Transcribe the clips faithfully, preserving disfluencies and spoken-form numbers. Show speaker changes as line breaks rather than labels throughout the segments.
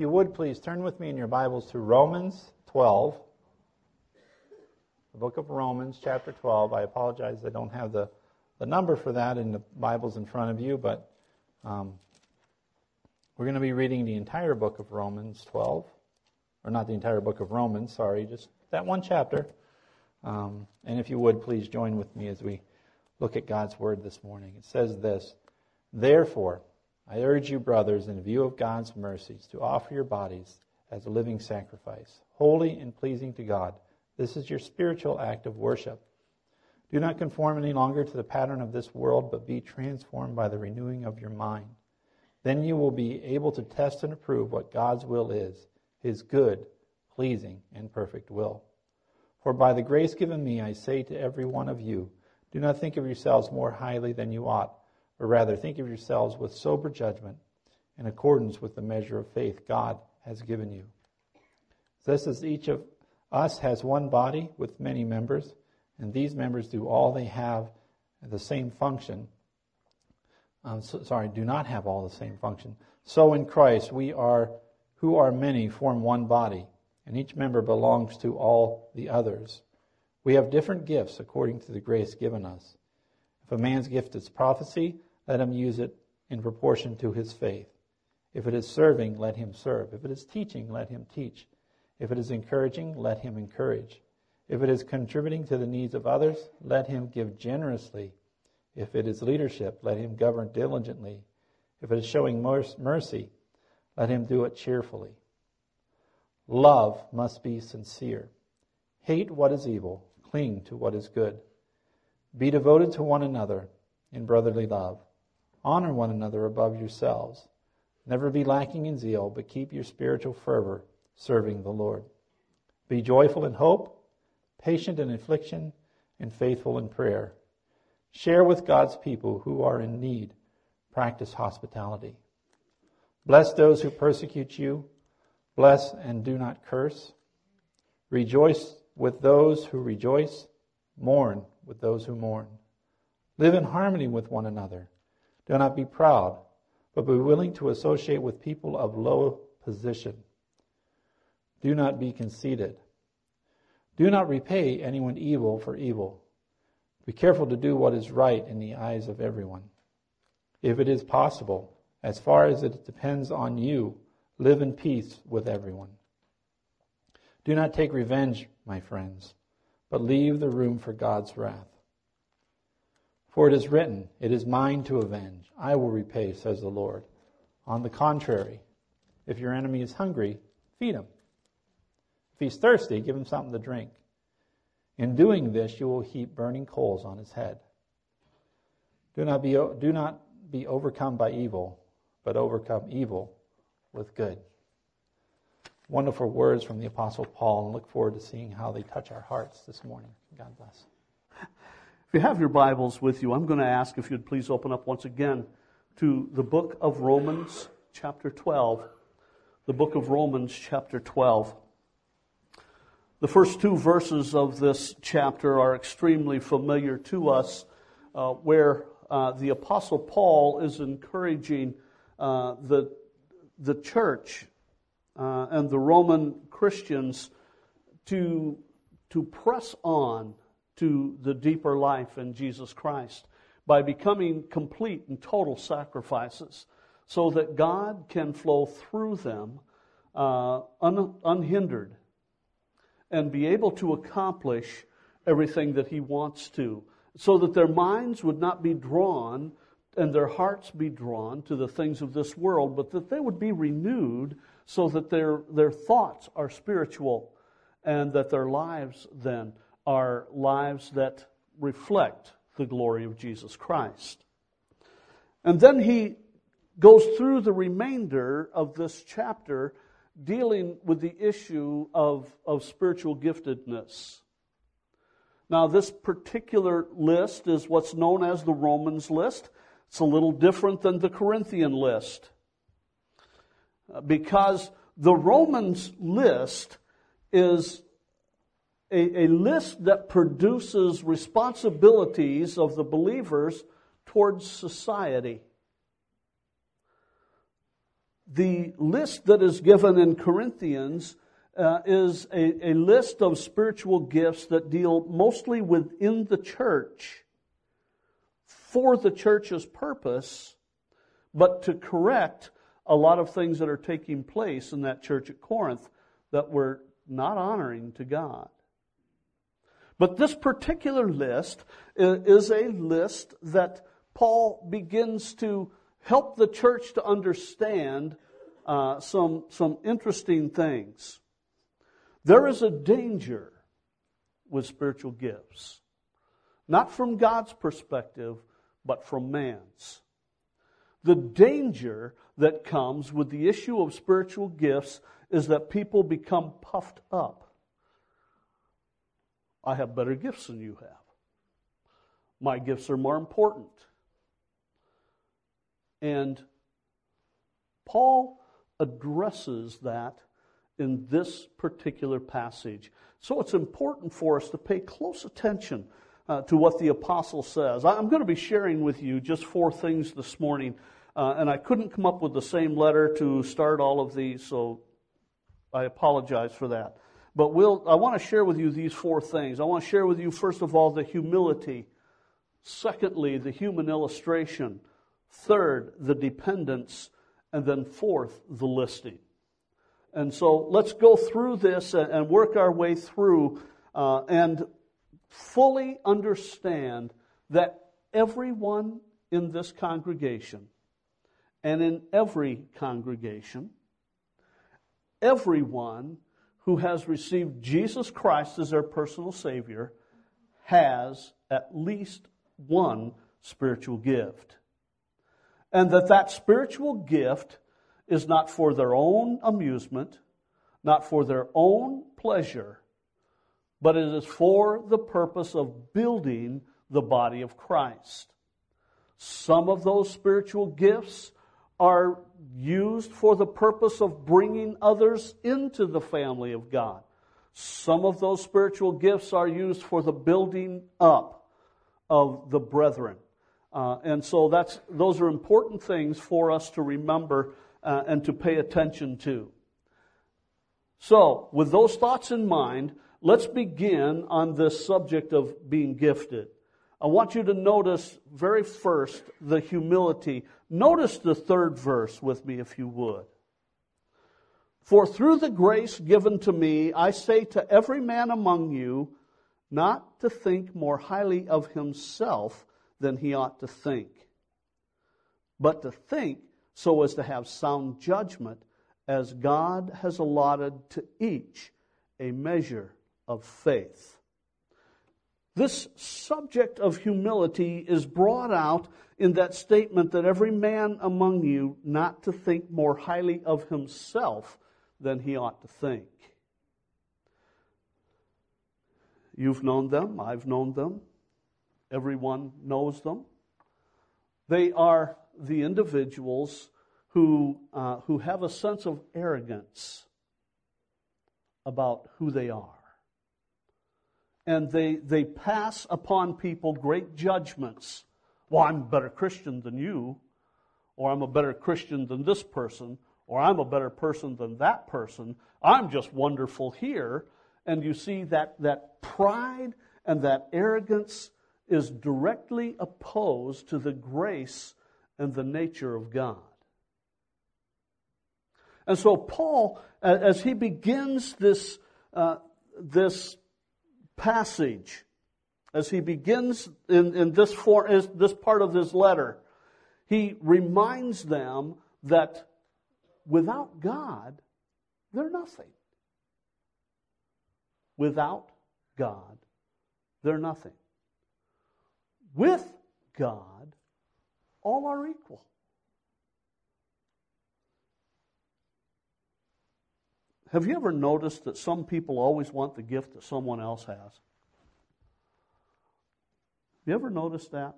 you would please turn with me in your Bibles to Romans twelve. The book of Romans, chapter twelve. I apologize, I don't have the, the number for that in the Bibles in front of you, but um, we're going to be reading the entire book of Romans twelve. Or not the entire book of Romans, sorry, just that one chapter. Um, and if you would, please join with me as we look at God's Word this morning. It says this, "Therefore, I urge you, brothers, in view of God's mercies, to offer your bodies as a living sacrifice, holy and pleasing to God. This is your spiritual act of worship. Do not conform any longer to the pattern of this world, but be transformed by the renewing of your mind. Then you will be able to test and approve what God's will is, His good, pleasing, and perfect will. For by the grace given me, I say to every one of you, do not think of yourselves more highly than you ought, or rather think of yourselves with sober judgment, in accordance with the measure of faith God has given you. Just as each of us has one body with many members, and these members do all they have the same function, um, so, sorry, do not have all the same function. So in Christ we are, who are many, form one body, and each member belongs to all the others. We have different gifts according to the grace given us. If a man's gift is prophecy, let him use it in proportion to his faith. If it is serving, let him serve. If it is teaching, let him teach. If it is encouraging, let him encourage. If it is contributing to the needs of others, let him give generously. If it is leadership, let him govern diligently. If it is showing mercy, let him do it cheerfully. Love must be sincere. Hate what is evil. Cling to what is good. Be devoted to one another in brotherly love. Honor one another above yourselves. Never be lacking in zeal, but keep your spiritual fervor serving the Lord. Be joyful in hope, patient in affliction, and faithful in prayer. Share with God's people who are in need. Practice hospitality. Bless those who persecute you. Bless and do not curse. Rejoice with those who rejoice. Mourn with those who mourn. Live in harmony with one another. Do not be proud, but be willing to associate with people of low position. Do not be conceited. Do not repay anyone evil for evil. Be careful to do what is right in the eyes of everyone. If it is possible, as far as it depends on you, live in peace with everyone. Do not take revenge, my friends, but leave the room for God's wrath. For it is written, it is mine to avenge. I will repay, says the Lord. On the contrary, if your enemy is hungry, feed him. If he's thirsty, give him something to drink. In doing this, you will heap burning coals on his head. Do not be, do not be overcome by evil, but overcome evil with good. Wonderful words from the Apostle Paul, and look forward to seeing how they touch our hearts this morning. God bless.
If you have your Bibles with you, I'm going to ask if you'd please open up once again to the book of Romans, chapter twelve. The book of Romans, chapter twelve. The first two verses of this chapter are extremely familiar to us, uh, where uh, the Apostle Paul is encouraging uh, the, the church uh, and the Roman Christians to, to press on to the deeper life in Jesus Christ by becoming complete and total sacrifices so that God can flow through them uh, un- unhindered and be able to accomplish everything that He wants to, so that their minds would not be drawn and their hearts be drawn to the things of this world, but that they would be renewed so that their, their thoughts are spiritual and that their lives then are lives that reflect the glory of Jesus Christ. And then he goes through the remainder of this chapter dealing with the issue of, of spiritual giftedness. Now, this particular list is what's known as the Romans list. It's a little different than the Corinthian list, because the Romans list is a, a list that produces responsibilities of the believers towards society. the list that is given in Corinthians uh, is a, a list of spiritual gifts that deal mostly within the church for the church's purpose, but to correct a lot of things that are taking place in that church at Corinth that were not honoring to God. But this particular list is a list that Paul begins to help the church to understand uh, some, some interesting things. There is a danger with spiritual gifts, not from God's perspective, but from man's. The danger that comes with the issue of spiritual gifts is that people become puffed up. I have better gifts than you have. My gifts are more important. And Paul addresses that in this particular passage. So it's important for us to pay close attention uh, to what the apostle says. I'm going to be sharing with you just four things this morning, uh, and I couldn't come up with the same letter to start all of these, so I apologize for that. But we'll, I want to share with you these four things. I want to share with you, first of all, the humility. Secondly, the human illustration. Third, the dependence. And then fourth, the listing. And so let's go through this and work our way through uh, and fully understand that everyone in this congregation and in every congregation, everyone who has received Jesus Christ as their personal Savior has at least one spiritual gift. And that that spiritual gift is not for their own amusement, not for their own pleasure, but it is for the purpose of building the body of Christ. Some of those spiritual gifts are used for the purpose of bringing others into the family of God. Some of those spiritual gifts are used for the building up of the brethren. Uh, and so that's those are important things for us to remember uh, and to pay attention to. So, with those thoughts in mind, let's begin on this subject of being gifted. I want you to notice very first the humility. Notice the third verse with me, if you would. For through the grace given to me, I say to every man among you, not to think more highly of himself than he ought to think, but to think so as to have sound judgment, as God has allotted to each a measure of faith. This subject of humility is brought out in that statement that every man among you not to think more highly of himself than he ought to think. You've known them, I've known them. Everyone knows them. They are the individuals who uh, who have a sense of arrogance about who they are. And they they pass upon people great judgments. Well, I'm a better Christian than you, or I'm a better Christian than this person, or I'm a better person than that person. I'm just wonderful here. And you see that that pride and that arrogance is directly opposed to the grace and the nature of God. And so Paul, as he begins this, uh, this passage, as he begins in, in this, for, this part of his letter, he reminds them that without God, they're nothing. Without God, they're nothing. With God, all are equal. Have you ever noticed that some people always want the gift that someone else has? Have you ever noticed that?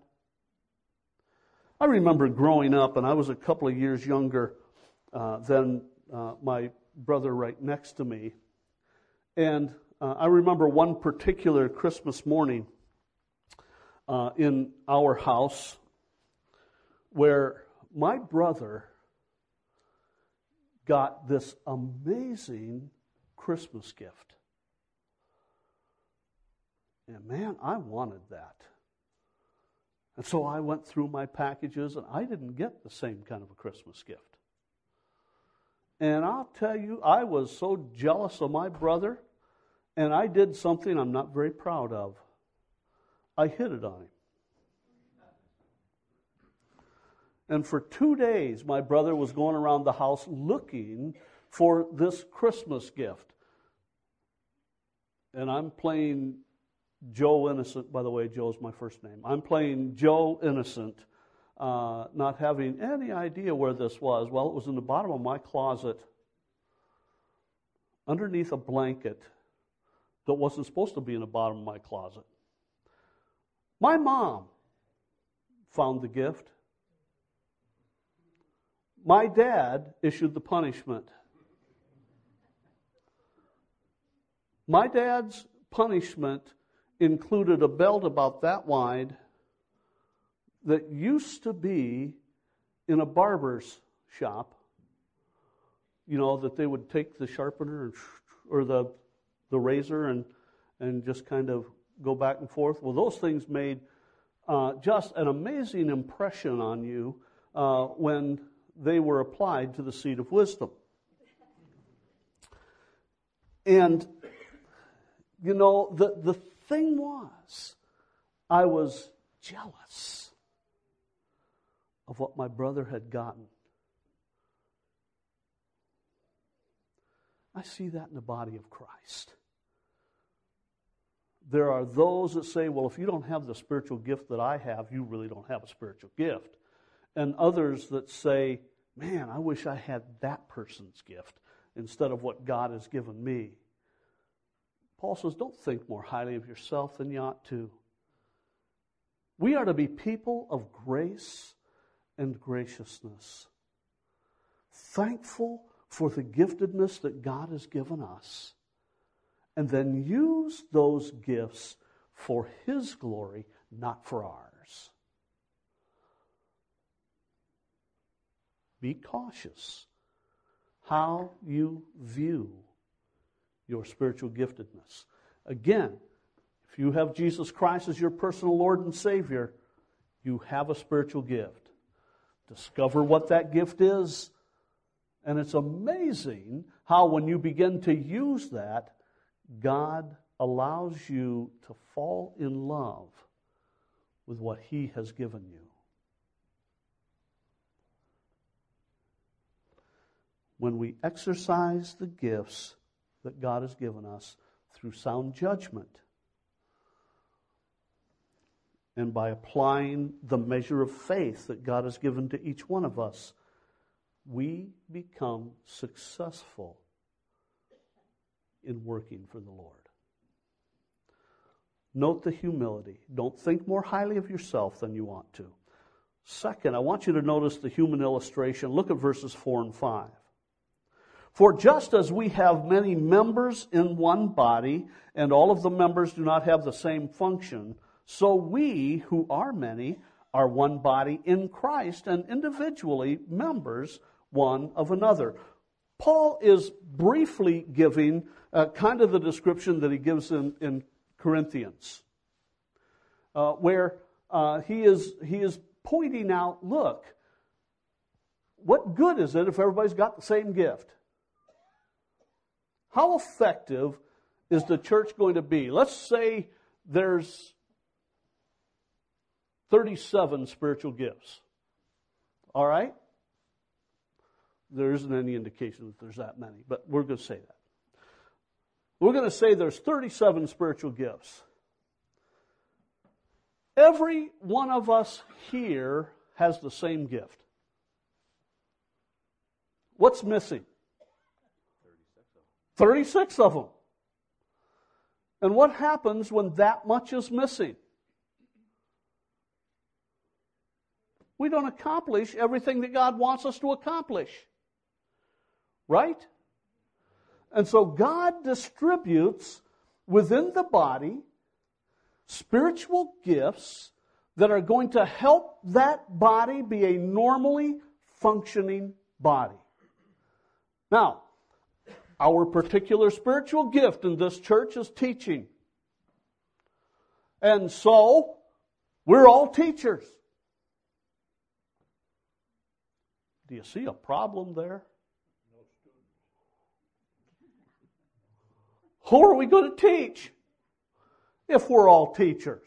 I remember growing up, and I was a couple of years younger uh, than uh, my brother right next to me. And uh, I remember one particular Christmas morning uh, in our house where my brother got this amazing Christmas gift. And man, I wanted that. And so I went through my packages, and I didn't get the same kind of a Christmas gift. And I'll tell you, I was so jealous of my brother, and I did something I'm not very proud of. I hit it on him. And for two days, my brother was going around the house looking for this Christmas gift. And I'm playing Joe Innocent. By the way, Joe's my first name. I'm playing Joe Innocent, uh, not having any idea where this was. Well, it was in the bottom of my closet, underneath a blanket that wasn't supposed to be in the bottom of my closet. My mom found the gift. My dad issued the punishment. My dad's punishment included a belt about that wide that used to be in a barber's shop. You know, that they would take the sharpener or the the razor and and just kind of go back and forth. Well, those things made uh, just an amazing impression on you uh, when they were applied to the seat of wisdom. And, you know, the, the thing was, I was jealous of what my brother had gotten. I see that in the body of Christ. There are those that say, well, if you don't have the spiritual gift that I have, you really don't have a spiritual gift. And others that say, man, I wish I had that person's gift instead of what God has given me. Paul says, don't think more highly of yourself than you ought to. We are to be people of grace and graciousness, thankful for the giftedness that God has given us, and then use those gifts for His glory, not for ours. Be cautious how you view your spiritual giftedness. Again, if you have Jesus Christ as your personal Lord and Savior, you have a spiritual gift. Discover what that gift is, and it's amazing how when you begin to use that, God allows you to fall in love with what He has given you. When we exercise the gifts that God has given us through sound judgment and by applying the measure of faith that God has given to each one of us, we become successful in working for the Lord. Note the humility. Don't think more highly of yourself than you ought to. Second, I want you to notice the human illustration. Look at verses four and five. For just as we have many members in one body, and all of the members do not have the same function, so we, who are many, are one body in Christ, and individually members one of another. Paul is briefly giving uh, kind of the description that he gives in, in Corinthians, uh, where uh, he is he is pointing out, look, what good is it if everybody's got the same gift? How effective is the church going to be? Let's say there's thirty-seven spiritual gifts. All right? There isn't any indication that there's that many, but we're going to say that. We're going to say there's thirty-seven spiritual gifts. Every one of us here has the same gift. What's missing? thirty-six of them. And what happens when that much is missing? We don't accomplish everything that God wants us to accomplish. Right? And so God distributes within the body spiritual gifts that are going to help that body be a normally functioning body. Now, our particular spiritual gift in this church is teaching. And so, we're all teachers. Do you see a problem there? Who are we going to teach if we're all teachers?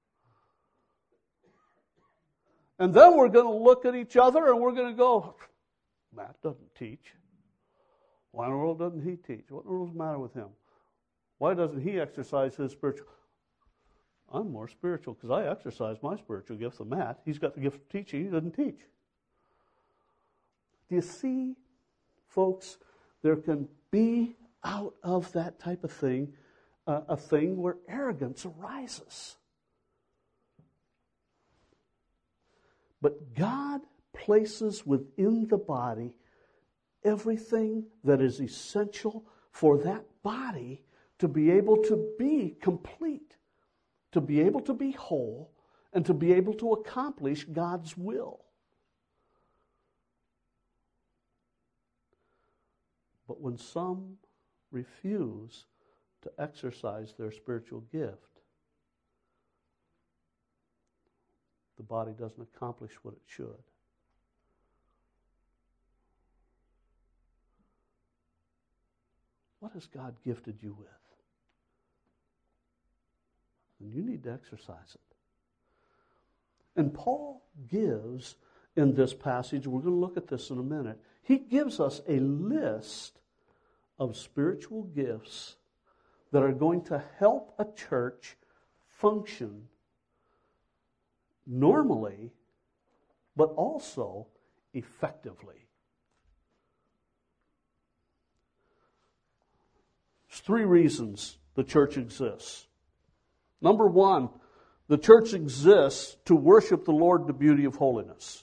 And then we're going to look at each other and we're going to go, Matt doesn't teach. Why in the world doesn't he teach? What in the world's the matter with him? Why doesn't he exercise his spiritual? I'm more spiritual because I exercise my spiritual gifts than Matt. He's got the gift of teaching. He doesn't teach. Do you see, folks, there can be out of that type of thing uh, a thing where arrogance arises. But God places within the body everything that is essential for that body to be able to be complete, to be able to be whole, and to be able to accomplish God's will. But when some refuse to exercise their spiritual gift, the body doesn't accomplish what it should. What has God gifted you with? And you need to exercise it. And Paul gives, in this passage, we're going to look at this in a minute, he gives us a list of spiritual gifts that are going to help a church function normally, but also effectively. There's three reasons the church exists. Number one, the church exists to worship the Lord in the beauty of holiness.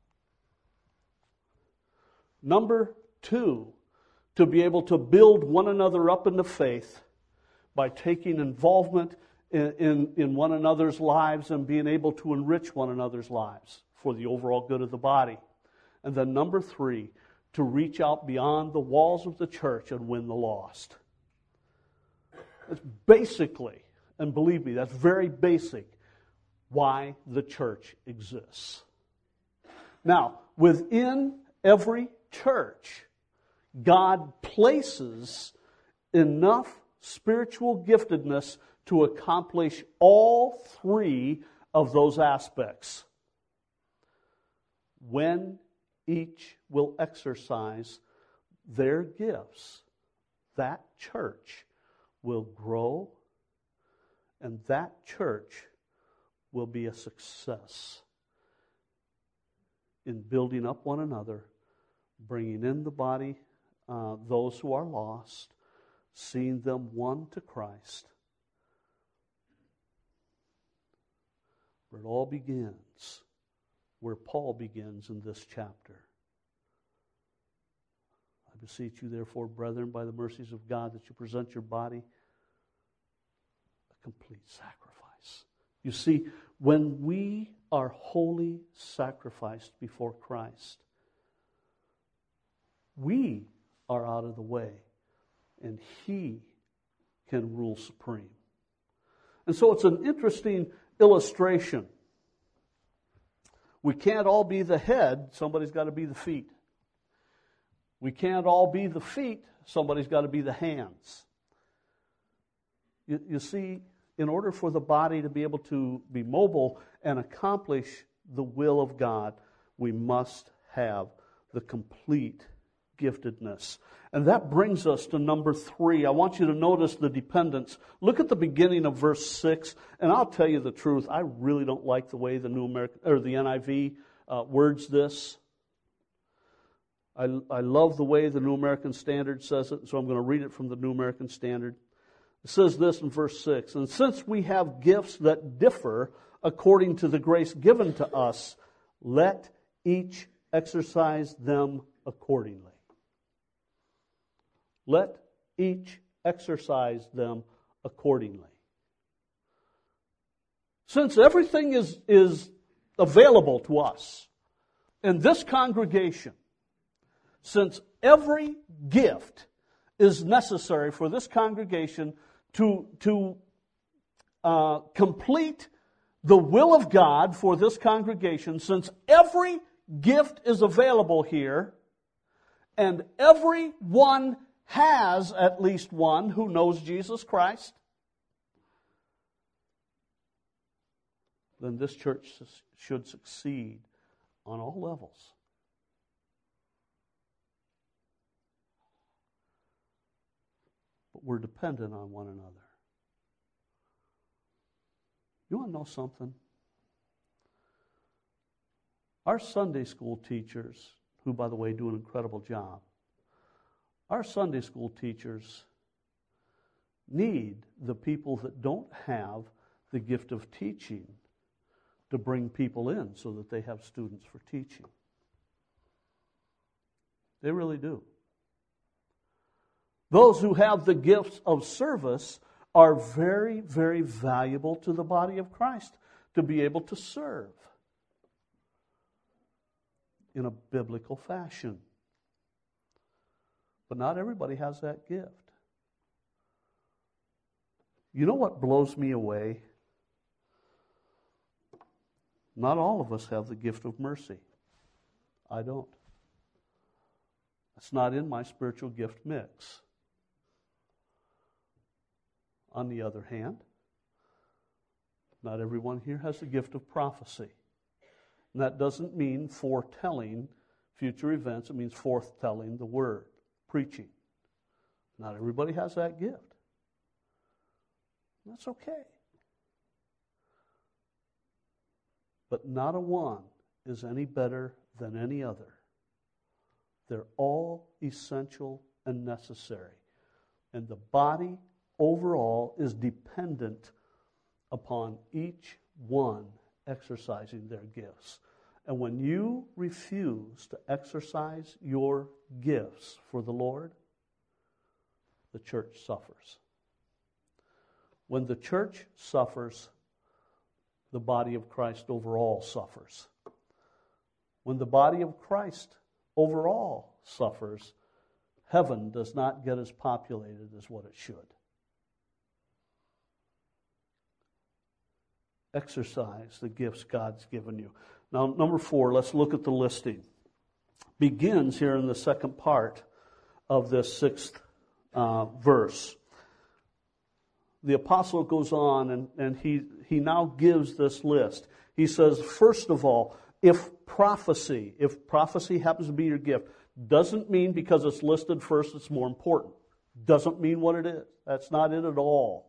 Number two, to be able to build one another up in the faith by taking involvement in, in, in one another's lives and being able to enrich one another's lives for the overall good of the body. And then number three, to reach out beyond the walls of the church and win the lost. That's basically, and believe me, that's very basic, why the church exists. Now, within every church, God places enough spiritual giftedness to accomplish all three of those aspects. When each will exercise their gifts, that church will grow, and that church will be a success in building up one another, bringing in the body uh, those who are lost, seeing them won to Christ. Where it all begins, where Paul begins in this chapter. I beseech you, therefore, brethren, by the mercies of God, that you present your body a complete sacrifice. You see, when we are wholly sacrificed before Christ, we are out of the way, and He can rule supreme. And so it's an interesting illustration. We can't all be the head, somebody's got to be the feet. We can't all be the feet, somebody's got to be the hands. You, you see, in order for the body to be able to be mobile and accomplish the will of God, we must have the complete giftedness. And that brings us to number three. I want you to notice the dependence. Look at the beginning of verse six, and I'll tell you the truth. I really don't like the way the New American or the N I V uh, words this. I, I love the way the New American Standard says it, so I'm going to read it from the New American Standard. It says this in verse six, and since we have gifts that differ according to the grace given to us, let each exercise them accordingly. Let each exercise them accordingly. Since everything is, is available to us in this congregation, since every gift is necessary for this congregation to, to uh, complete the will of God for this congregation, since every gift is available here, and everyone has at least one who knows Jesus Christ, then this church should succeed on all levels. But we're dependent on one another. You want to know something? Our Sunday school teachers, who, by the way, do an incredible job, our Sunday school teachers need the people that don't have the gift of teaching to bring people in so that they have students for teaching. They really do. Those who have the gifts of service are very, very valuable to the body of Christ to be able to serve in a biblical fashion. But not everybody has that gift. You know what blows me away? Not all of us have the gift of mercy. I don't. It's not in my spiritual gift mix. On the other hand, not everyone here has the gift of prophecy. And that doesn't mean foretelling future events. It means foretelling the word, preaching. Not everybody has that gift. That's okay. But not a one is any better than any other. They're all essential and necessary. And the body overall is dependent upon each one exercising their gifts. And when you refuse to exercise your gifts for the Lord, the church suffers. When the church suffers, the body of Christ overall suffers. When the body of Christ overall suffers, heaven does not get as populated as what it should. Exercise the gifts God's given you. Now, number four, let's look at the listing. Begins here in the second part of this sixth uh, verse. The apostle goes on and, and he, he now gives this list. He says, first of all, if prophecy, if prophecy happens to be your gift, doesn't mean because it's listed first it's more important. Doesn't mean what it is. That's not it at all.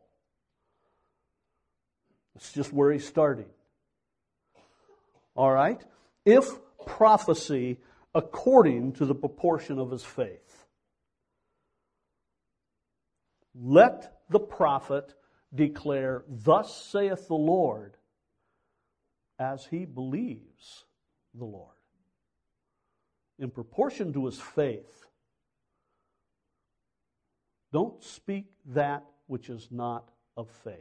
It's just where he's starting. All right? If prophecy according to the proportion of his faith. Let the prophet declare, thus saith the Lord, as he believes the Lord. In proportion to his faith. Don't speak that which is not of faith,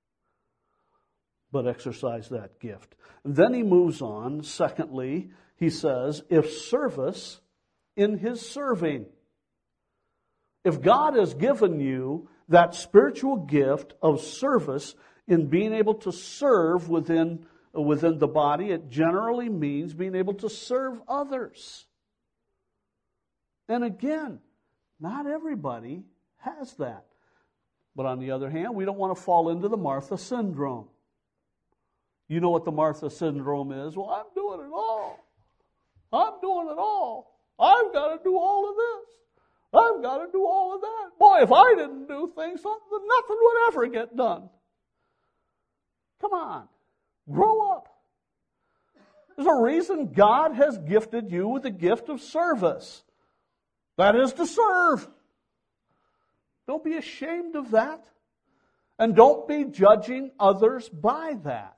but exercise that gift. And then he moves on. Secondly, he says, if service in his serving. If God has given you that spiritual gift of service in being able to serve within, within the body, it generally means being able to serve others. And again, not everybody has that. But on the other hand, we don't want to fall into the Martha syndrome. You know what the Martha syndrome is? Well, I'm doing it all. I'm doing it all. I've got to do all of this. I've got to do all of that. Boy, if I didn't do things, nothing would ever get done. Come on. Grow up. There's a reason God has gifted you with the gift of service. That is to serve. Don't be ashamed of that. And don't be judging others by that.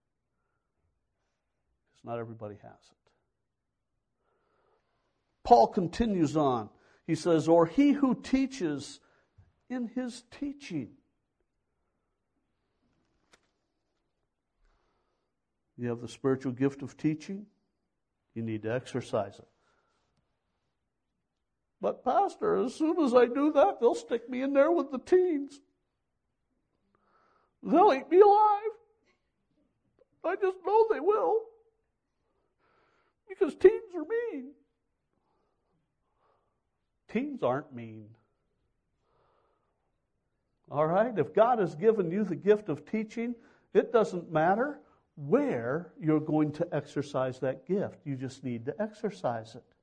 Because not everybody has it. Paul continues on. He says, or he who teaches in his teaching. You have the spiritual gift of teaching. You need to exercise it. But Pastor, as soon as I do that, they'll stick me in there with the teens. They'll eat me alive. I just know they will. Because teens are mean. Teens aren't mean. All right? If God has given you the gift of teaching, it doesn't matter where you're going to exercise that gift. You just need to exercise it.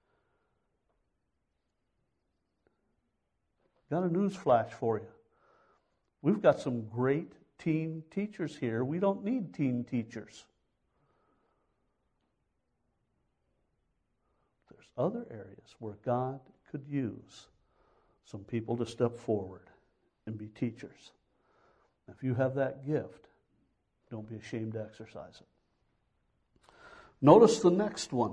Got a news flash for you. We've got some great teen teachers here. We don't need teen teachers. There's other areas where God could use some people to step forward and be teachers. If you have that gift, don't be ashamed to exercise it. Notice the next one.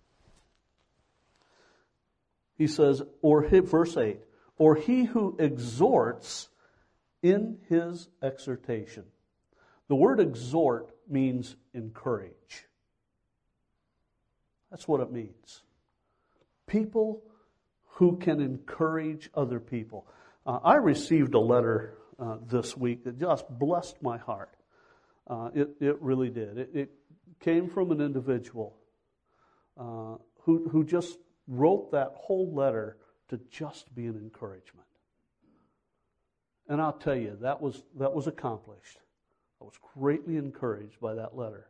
He says, or verse eight, or he who exhorts in his exhortation. The word exhort means encourage. That's what it means. People who can encourage other people. Uh, I received a letter uh, this week that just blessed my heart. Uh, it, it really did. It, it came from an individual uh, who, who just wrote that whole letter to just be an encouragement. And I'll tell you, that was that was accomplished. I was greatly encouraged by that letter.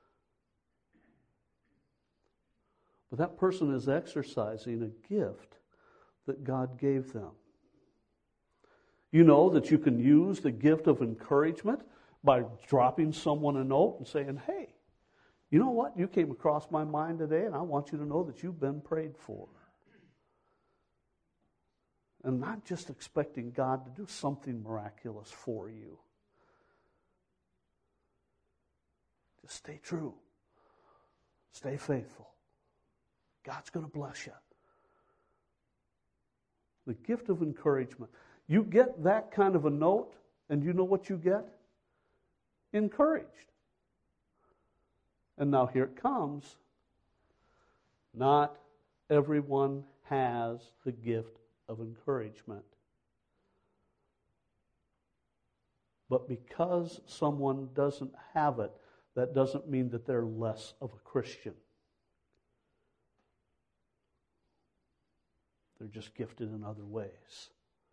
But that person is exercising a gift that God gave them. You know that you can use the gift of encouragement by dropping someone a note and saying, hey, you know what? You came across my mind today, and I want you to know that you've been prayed for. And not just expecting God to do something miraculous for you. Just stay true. Stay faithful. God's going to bless you. The gift of encouragement. You get that kind of a note, and you know what you get? Encouraged. And now here it comes. Not everyone has the gift of encouragement. But because someone doesn't have it, that doesn't mean that they're less of a Christian. They're just gifted in other ways.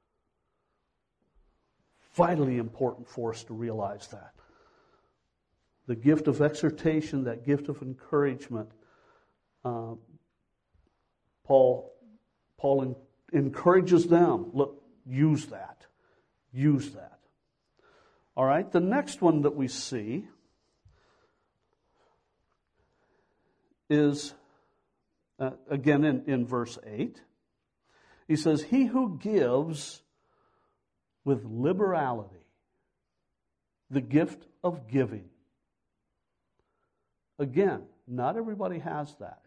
Vitally important for us to realize that. The gift of exhortation, that gift of encouragement, uh, Paul, Paul in, encourages them. Look, use that. Use that. All right, the next one that we see is, uh, again in, in verse eight. He says, he who gives with liberality, the gift of giving. Again, not everybody has that.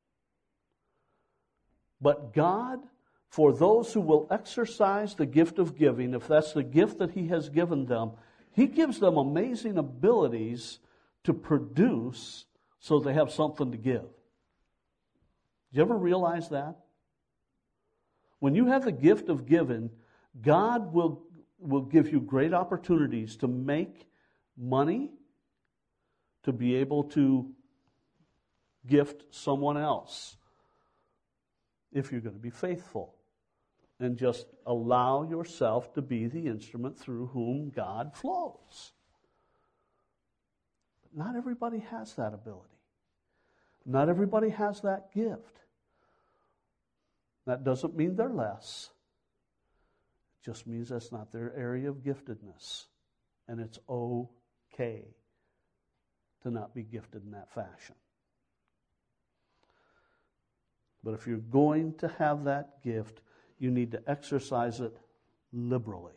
But God, for those who will exercise the gift of giving, if that's the gift that He has given them, He gives them amazing abilities to produce so they have something to give. Did you ever realize that? When you have the gift of giving, God will, will give you great opportunities to make money, to be able to gift someone else, if you're going to be faithful. And just allow yourself to be the instrument through whom God flows. But not everybody has that ability. Not everybody has that gift. That doesn't mean they're less. It just means that's not their area of giftedness. And it's okay to not be gifted in that fashion. But if you're going to have that gift, you need to exercise it liberally.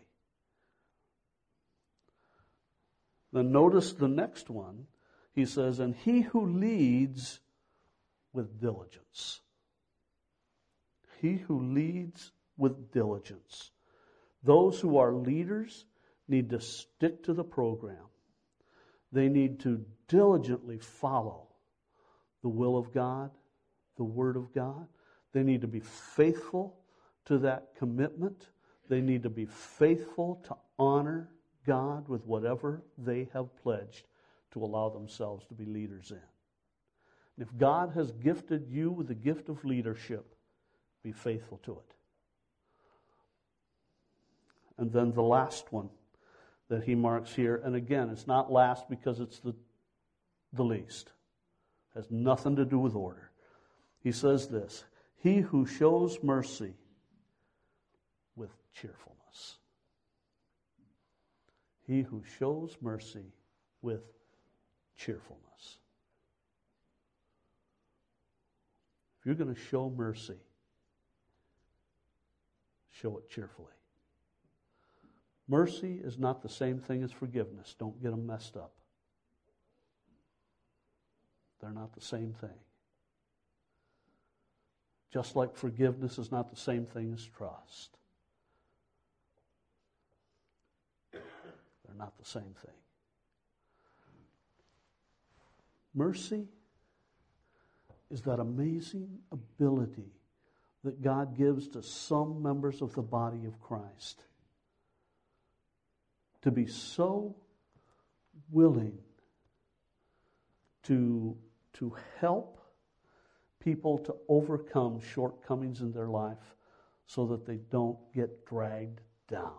Then notice the next one. He says, and he who leads with diligence. He who leads with diligence. Those who are leaders need to stick to the program. They need to diligently follow the will of God, the Word of God. They need to be faithful to that commitment. They need to be faithful to honor God with whatever they have pledged to allow themselves to be leaders in. And if God has gifted you with the gift of leadership, be faithful to it. And then the last one that he marks here, and again, it's not last because it's the, the least. It has nothing to do with order. He says this, he who shows mercy with cheerfulness. He who shows mercy with cheerfulness. If you're going to show mercy, show it cheerfully. Mercy is not the same thing as forgiveness. Don't get them messed up. They're not the same thing. Just like forgiveness is not the same thing as trust. They're not the same thing. Mercy is that amazing ability that God gives to some members of the body of Christ to be so willing to, to help people to overcome shortcomings in their life so that they don't get dragged down.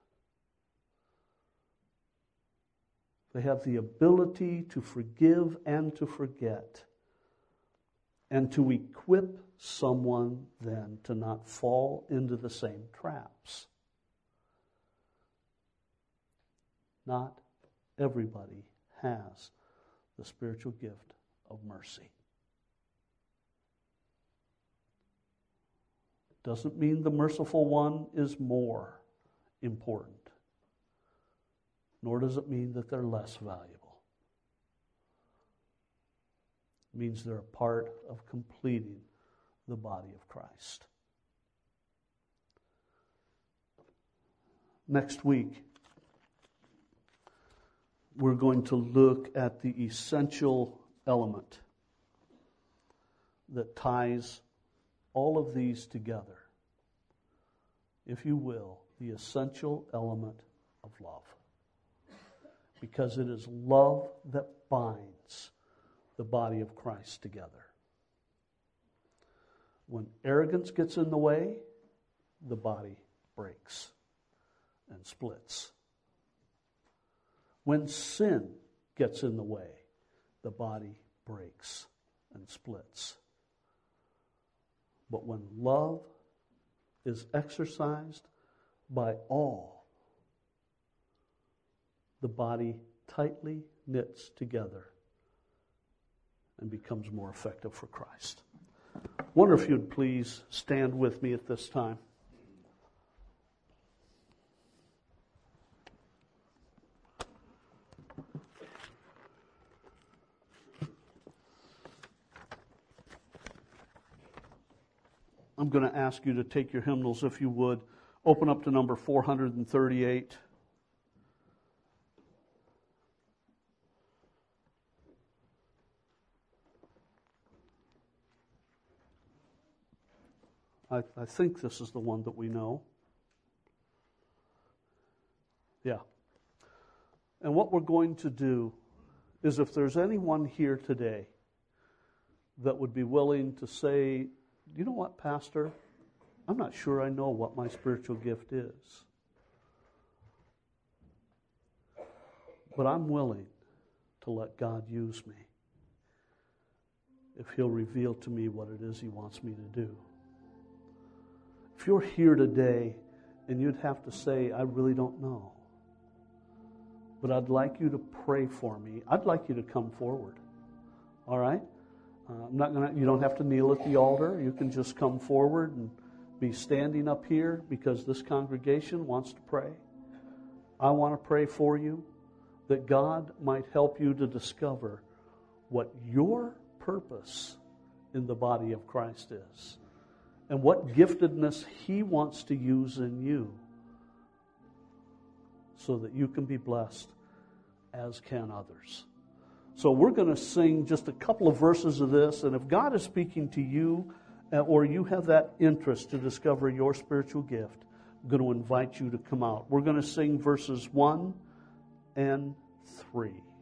They have the ability to forgive and to forget, and to equip someone then to not fall into the same traps. Not everybody has the spiritual gift of mercy. Doesn't mean the merciful one is more important, nor does it mean that they're less valuable. It means they're a part of completing the body of Christ. Next week, we're going to look at the essential element that ties all of these together. If you will, the essential element of love. Because it is love that binds the body of Christ together. When arrogance gets in the way, the body breaks and splits. When sin gets in the way, the body breaks and splits. But when love is exercised by all, the body tightly knits together and becomes more effective for Christ. I wonder if you'd please stand with me at this time. I'm going to ask you to take your hymnals, if you would. Open up to number four hundred thirty-eight. I, I think this is the one that we know. Yeah. And what we're going to do is, if there's anyone here today that would be willing to say, you know what, Pastor? I'm not sure I know what my spiritual gift is. But I'm willing to let God use me if He'll reveal to me what it is He wants me to do. If you're here today and you'd have to say, I really don't know, but I'd like you to pray for me, I'd like you to come forward. All right? Uh, I'm not gonna. You don't have to kneel at the altar. You can just come forward and be standing up here because this congregation wants to pray. I want to pray for you that God might help you to discover what your purpose in the body of Christ is and what giftedness He wants to use in you so that you can be blessed as can others. So we're going to sing just a couple of verses of this, and if God is speaking to you uh, or you have that interest to discover your spiritual gift, I'm going to invite you to come out. We're going to sing verses one and three.